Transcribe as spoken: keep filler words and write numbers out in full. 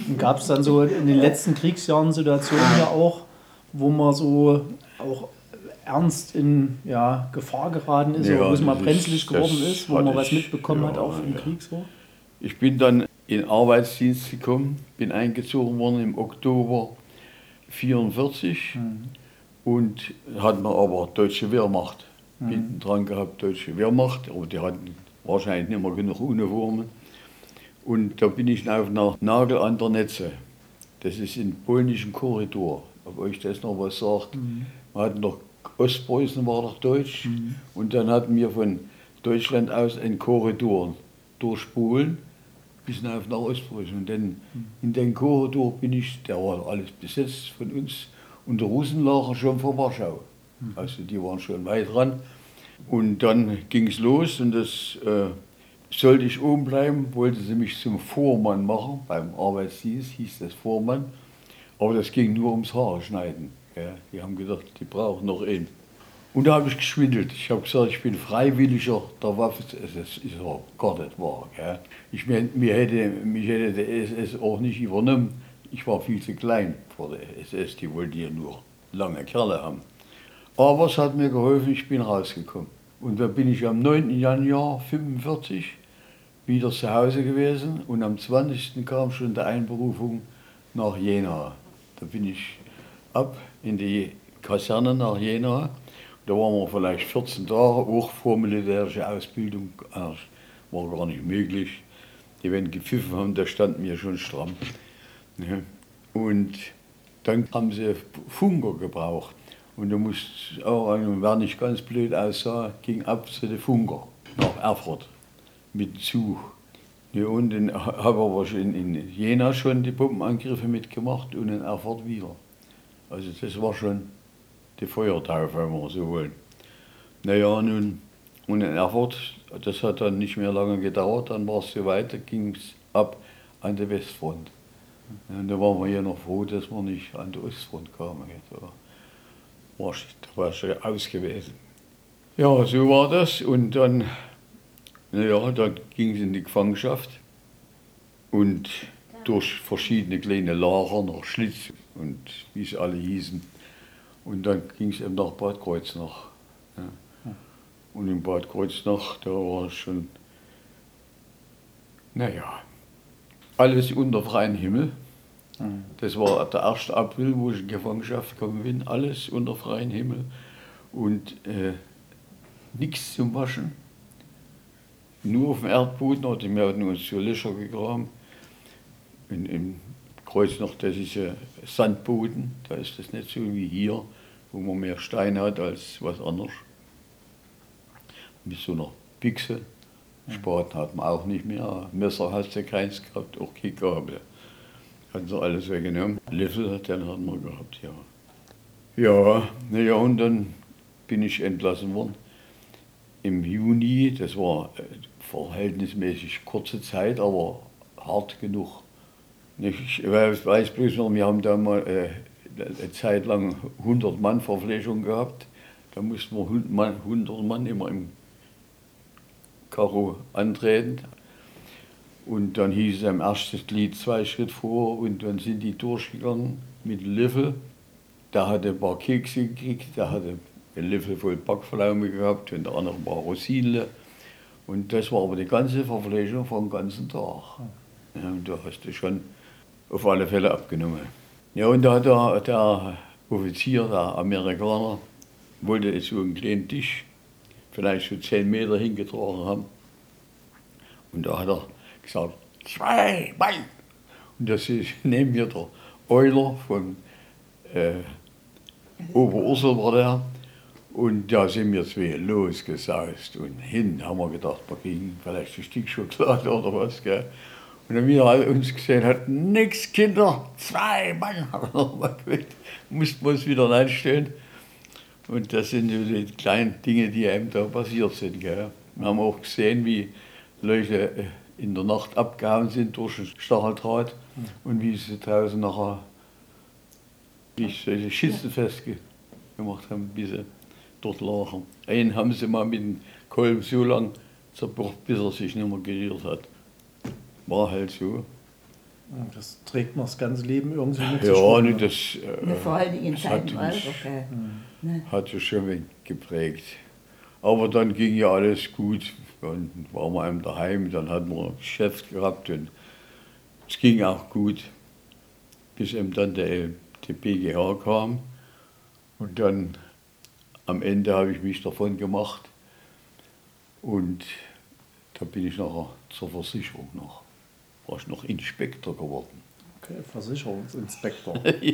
Gab es dann so in den letzten Kriegsjahren Situationen ja auch, wo man so auch ernst in ja, Gefahr geraten ist, Ja, oder wo es mal das brenzlig ist- geworden das ist, wo hatte man was ich, mitbekommen ja, hat, auch im ja. Krieg so? Ich bin dann in Arbeitsdienst gekommen, bin eingezogen worden im Oktober vierundvierzig und hatten wir aber deutsche Wehrmacht hinten dran gehabt, deutsche Wehrmacht, aber die hatten wahrscheinlich nicht mehr genug Uniformen. Und da bin ich auf nach Nagel an der Netze. Das ist im polnischen Korridor, ob euch das noch was sagt. Wir hatten doch, Ostpreußen war doch deutsch und dann hatten wir von Deutschland aus einen Korridor durch Polen bis nach Ostpreußen. Und dann in den Korridor bin ich, der war alles besetzt von uns, und der Russen lagen schon vor Warschau. Also die waren schon weit dran. Und dann ging es los und das äh, sollte ich oben bleiben, wollte sie mich zum Vormann machen, beim Arbeitsdienst hieß das Vormann. Aber das ging nur ums Haare schneiden. Ja. Die haben gedacht, die brauchen noch einen. Und da habe ich geschwindelt. Ich habe gesagt, ich bin Freiwilliger der Waffe. Das ist aber gar nicht wahr. Ja. Ich mein, mir hätte, mich hätte der S S auch nicht übernommen. Ich war viel zu klein vor der S S. Die wollten ja nur lange Kerle haben. Aber es hat mir geholfen, ich bin rausgekommen. Und da bin ich am neunten Januar fünfundvierzig wieder zu Hause gewesen. Und am zwanzigsten kam schon die Einberufung nach Jena. Da bin ich ab in die Kaserne nach Jena. Da waren wir vielleicht vierzehn Tage, auch vor militärische Ausbildung. Das war gar nicht möglich. Die, wenn gepfiffen haben, da standen wir schon stramm. Und dann haben sie Funker gebraucht. Und du musst auch, wer nicht ganz blöd aussah, ging ab zu den Funker nach Erfurt mit dem Zug. Ja, und dann habe aber schon in Jena schon die Bombenangriffe mitgemacht und in Erfurt wieder. Also das war schon die Feuertaufe, wenn wir so wollen. Naja, nun, und in Erfurt, das hat dann nicht mehr lange gedauert, dann war es so weit, da ging es ab an die Westfront. Und da waren wir ja noch froh, dass wir nicht an die Ostfront kamen. Da war ich, da war ich schon aus gewesen. Ja, so war das. Und dann, naja, dann ging es in die Gefangenschaft und durch verschiedene kleine Lager nach Schlitz und wie sie alle hießen. Und dann ging es eben nach Bad Kreuznach. Ja. Und in Bad Kreuznach, da war es schon, naja, alles unter freiem Himmel. Das war der erste April, wo ich in Gefangenschaft gekommen bin, alles unter freiem Himmel und äh, nichts zum Waschen. Nur auf dem Erdboden, oder wir hatten uns so Löcher gegraben. In, in Kreuznach, das ist ja Sandboden, da ist das nicht so wie hier, wo man mehr Steine hat als was anderes. Mit so einer Büchse. Spaten hat man auch nicht mehr. Messer hast du keins gehabt, auch keine Gabel. Hatten sie alles weggenommen. Löffel, den hatten wir gehabt, ja. Ja, naja, und dann bin ich entlassen worden. Im Juni, das war verhältnismäßig kurze Zeit, aber hart genug. Ich weiß bloß noch, wir haben da mal äh, eine Zeit lang hundert Mann Verpflegung gehabt. Da mussten wir hundert Mann immer im Karo antreten. Und dann hieß es am ersten Glied zwei Schritt vor und dann sind die durchgegangen mit dem Löffel. Der hatte ein paar Kekse gekriegt, der hatte einen Löffel voll Backpflaume gehabt und der andere ein paar Rosinen. Und das war aber die ganze Verpflegung vom ganzen Tag. Ja, und da hast du schon auf alle Fälle abgenommen. Ja, und da hat der, der Offizier, der Amerikaner, wollte jetzt so einen kleinen Tisch, vielleicht so zehn Meter hingetragen haben. Und da hat er gesagt, zwei Mann. Und das ist neben mir der Euler von äh, Oberursel war der. Und da sind wir zwei losgesaust und hin haben wir gedacht, wir kriegen vielleicht ein Stück Schokolade oder was. Gell? Und dann wieder uns gesehen hat, nix Kinder, zwei Mann, haben wir nochmal gewählt, mussten wir uns wieder einstellen. Und das sind so die kleinen Dinge, die einem da passiert sind. Gell? Wir haben auch gesehen, wie Leute in der Nacht abgehauen sind durch den Stacheldraht und wie sie draußen nachher solche Schützenfest gemacht haben, bis sie dort lagen. Einen haben sie mal mit dem Kolben so lang zerbrochen, bis er sich nicht mehr gerührt hat. War halt so. Das trägt man das ganze Leben irgendwie mit sich Ja, rum, ne, ne? das, Ja, äh, vor allen Dingen in das hat seinem Alter. mich, Gell? Mhm. Ne? hat sich schon wenig geprägt. Aber dann ging ja alles gut. Dann waren wir eben daheim, dann hatten wir ein Geschäft gehabt und es ging auch gut, bis eben dann der, der B G H kam. Und dann am Ende habe ich mich davon gemacht und da bin ich nachher zur Versicherung noch, war ich noch Inspektor geworden. Okay, Versicherungsinspektor.